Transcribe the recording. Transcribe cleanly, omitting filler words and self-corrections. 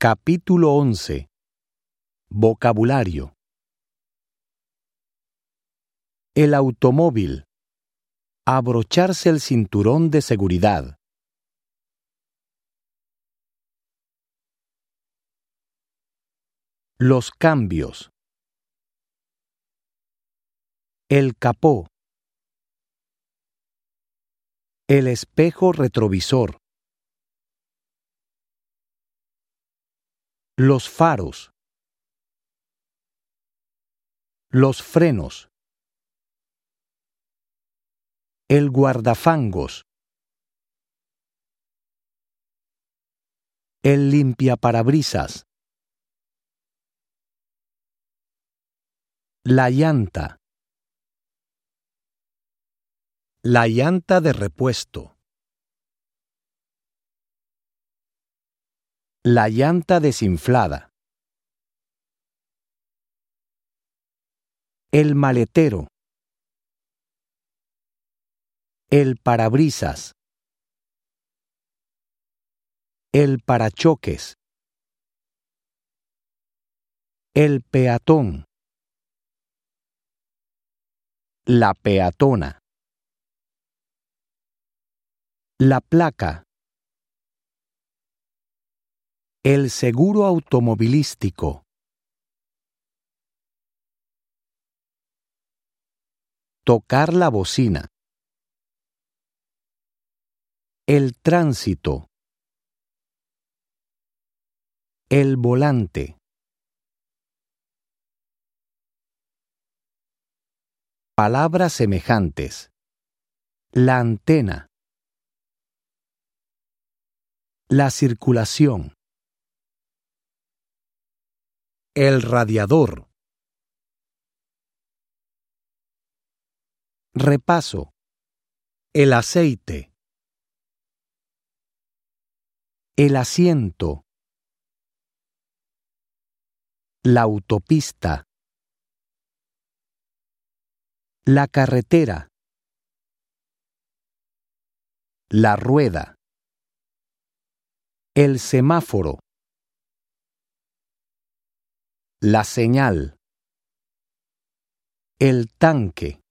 Capítulo 11. Vocabulario. El automóvil. Abrocharse el cinturón de seguridad. Los cambios. El capó. El espejo retrovisor. Los faros. Los frenos. El guardafangos. El limpiaparabrisas. La llanta. La llanta de repuesto. La llanta desinflada. El maletero. El parabrisas. El parachoques. El peatón. La peatona. La placa. El seguro automovilístico. Tocar la bocina. El tránsito. El volante. Palabras semejantes. La antena. La circulación. El radiador. Repaso. El aceite. El asiento. La autopista. La carretera. La rueda. El semáforo. La señal. El tanque.